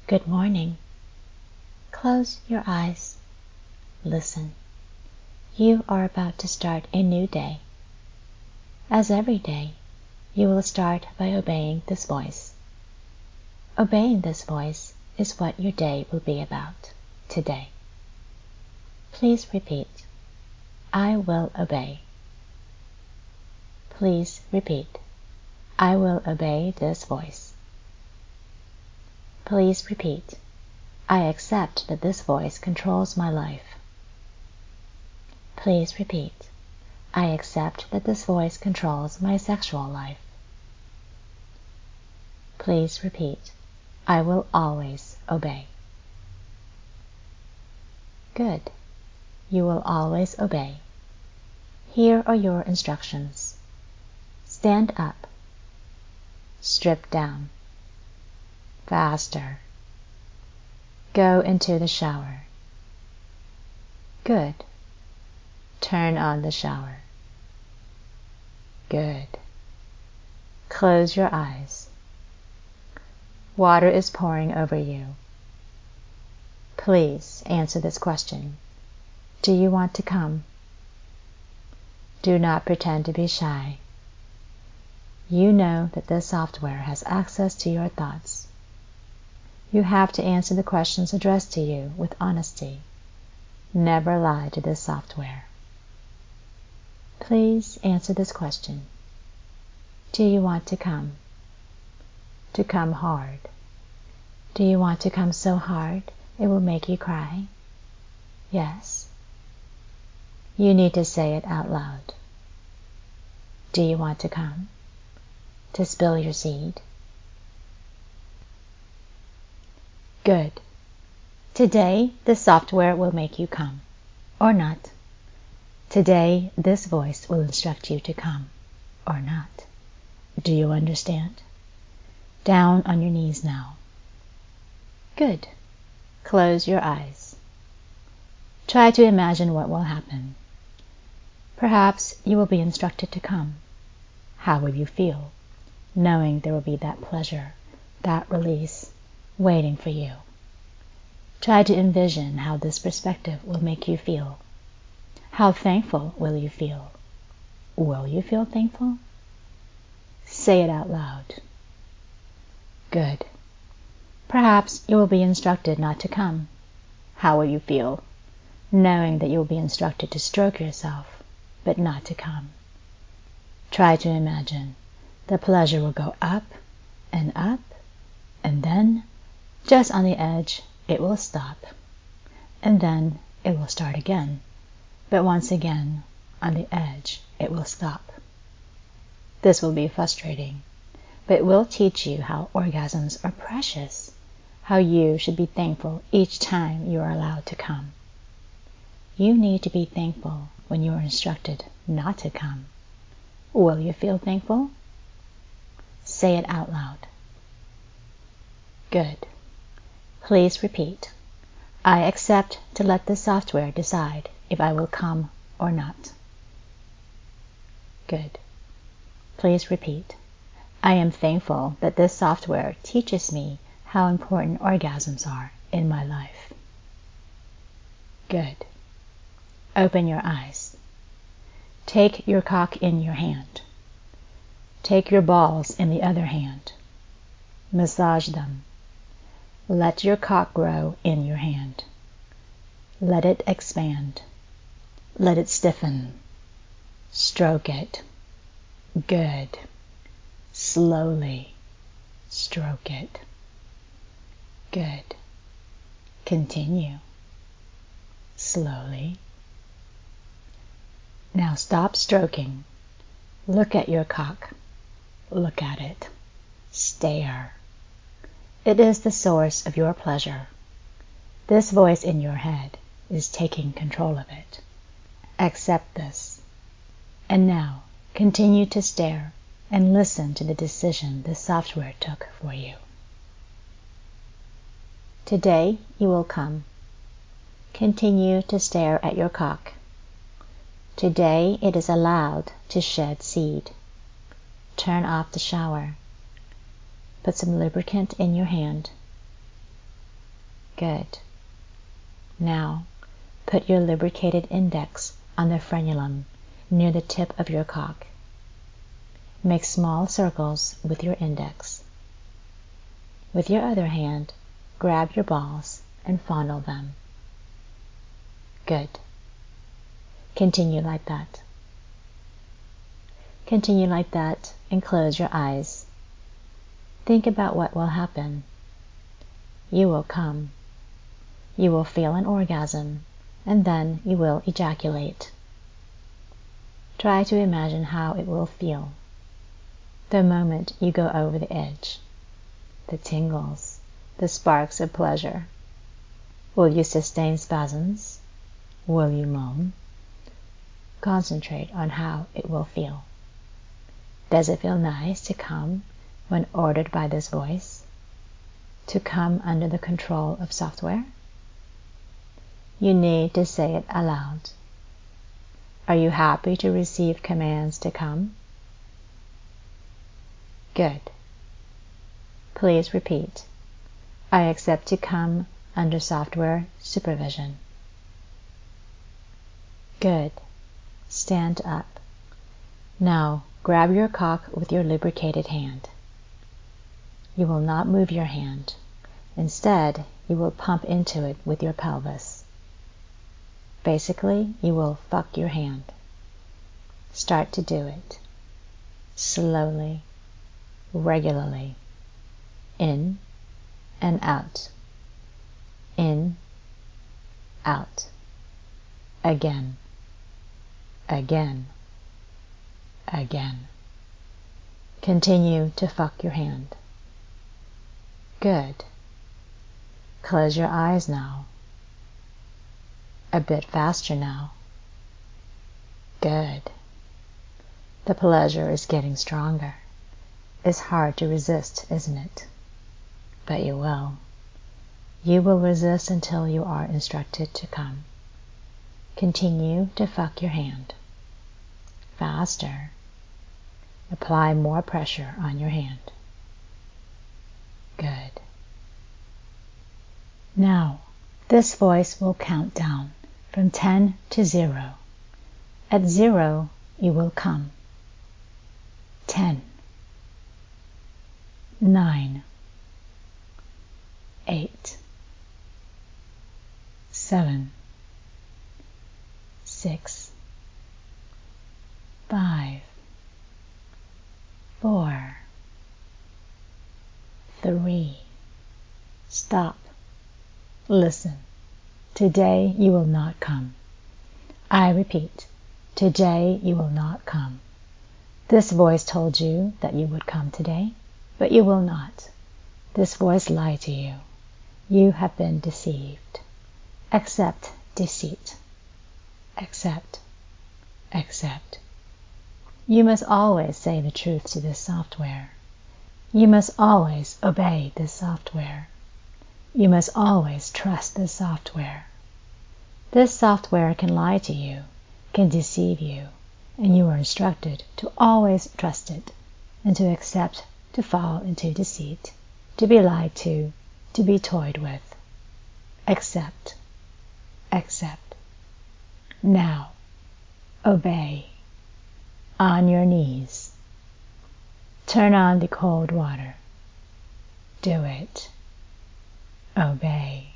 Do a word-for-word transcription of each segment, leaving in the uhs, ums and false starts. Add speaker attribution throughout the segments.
Speaker 1: Good morning. Close your eyes. Listen. You are about to start a new day. As every day, you will start by obeying this voice. Obeying this voice is what your day will be about today. Please repeat, I will obey. Please repeat, I will obey this voice. Please repeat, I accept that this voice controls my life. Please repeat, I accept that this voice controls my sexual life. Please repeat, I will always obey. Good. You will always obey. Here are your instructions. Stand up. Strip down. Faster. Go into the shower. Good. Turn on the shower. Good. Close your eyes. Water is pouring over you. Please answer this question. Do you want to come? Do not pretend to be shy. You know that this software has access to your thoughts. You have to answer the questions addressed to you with honesty. Never lie to this software. Please answer this question. Do you want to come? To come hard. Do you want to come so hard it will make you cry? Yes. You need to say it out loud. Do you want to come? To spill your seed? Good. Today, this software will make you come, or not. Today, this voice will instruct you to come, or not. Do you understand? Down on your knees now. Good. Close your eyes. Try to imagine what will happen. Perhaps you will be instructed to come. How will you feel, knowing there will be that pleasure, that release, waiting for you? Try to envision how this perspective will make you feel. How thankful will you feel? Will you feel thankful? Say it out loud. Good. Perhaps you will be instructed not to come. How will you feel, knowing that you will be instructed to stroke yourself, but not to come? Try to imagine the pleasure will go up and up, and then, just on the edge, it will stop, and then it will start again, but once again, on the edge, it will stop. This will be frustrating, but it will teach you how orgasms are precious, how you should be thankful each time you are allowed to come. You need to be thankful when you are instructed not to come. Will you feel thankful? Say it out loud. Good. Please repeat. I accept to let the software decide if I will come or not. Good. Please repeat. I am thankful that this software teaches me how important orgasms are in my life. Good. Open your eyes. Take your cock in your hand. Take your balls in the other hand. Massage them. Let your cock grow in your hand. Let it expand. Let it stiffen. Stroke it. Good. Slowly stroke it. Good. Continue. Slowly. Now stop stroking. Look at your cock. Look at it. Stare. It is the source of your pleasure. This voice in your head is taking control of it. Accept this. And now continue to stare and listen to the decision this software took for you. Today you will come. Continue to stare at your cock. Today it is allowed to shed seed. Turn off the shower. Put some lubricant in your hand. Good. Now, put your lubricated index on the frenulum near the tip of your cock. Make small circles with your index. With your other hand, grab your balls and fondle them. Good. Continue like that. Continue like that and close your eyes. Think about what will happen. You will come. You will feel an orgasm, and then you will ejaculate. Try to imagine how it will feel the moment you go over the edge, the tingles, the sparks of pleasure. Will you sustain spasms? Will you moan? Concentrate on how it will feel. Does it feel nice to come when ordered by this voice? To come under the control of software? You need to say it aloud. Are you happy to receive commands to come? Good. Please repeat. I accept to come under software supervision. Good. Stand up. Now grab your cock with your lubricated hand. You will not move your hand. Instead, you will pump into it with your pelvis. Basically, you will fuck your hand. Start to do it. Slowly, regularly. In and out. In, out. Again. Again. Again. Continue to fuck your hand. Good. Close your eyes now. A bit faster now. Good. The pleasure is getting stronger. It's hard to resist, isn't it? But you will. You will resist until you are instructed to come. Continue to fuck your hand. Faster. Apply more pressure on your hand. Good. Now, this voice will count down from ten to zero. At zero, you will come. Ten. Nine. Eight. Seven. Six. Five. Four. Three. Stop. Listen. Today you will not come. I repeat, today you will not come. This voice told you that you would come today, but you will not. This voice lied to you. You have been deceived. Accept deceit. Accept. Accept. You must always say the truth to this software. You must always obey this software. You must always trust this software. This software can lie to you, can deceive you, and you are instructed to always trust it and to accept to fall into deceit, to be lied to, to be toyed with. Accept. Accept. Now, obey. On your knees. Turn on the cold water. Do it. Obey.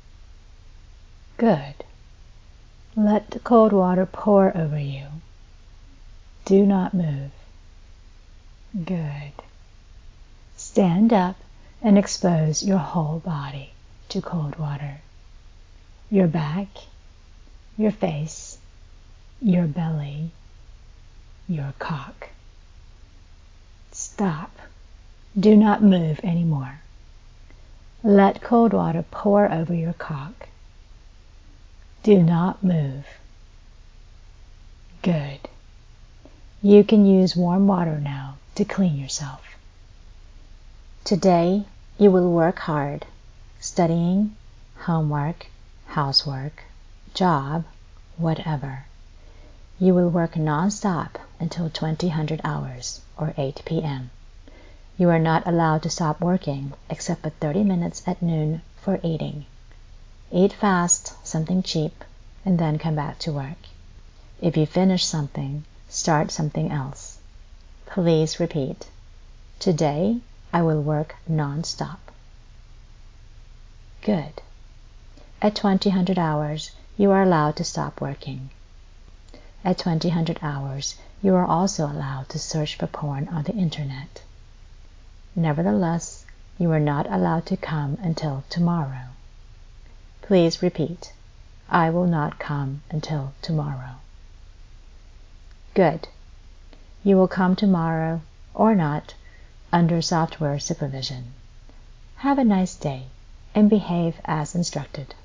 Speaker 1: Good. Let the cold water pour over you. Do not move. Good. Stand up and expose your whole body to cold water. Your back, your face, your belly, your cock. Stop. Do not move anymore. Let cold water pour over your cock. Do not move. Good. You can use warm water now to clean yourself. Today, you will work hard, studying, homework, housework, job, whatever. You will work non-stop until twenty hundred hours, or eight p m You are not allowed to stop working except for thirty minutes at noon for eating. Eat fast, something cheap, and then come back to work. If you finish something, start something else. Please repeat. Today, I will work non-stop. Good. At twenty hundred hours, you are allowed to stop working. At twenty hundred hours, you are also allowed to search for porn on the internet. Nevertheless, you are not allowed to come until tomorrow. Please repeat. I will not come until tomorrow. Good. You will come tomorrow, or not, under software supervision. Have a nice day, and behave as instructed.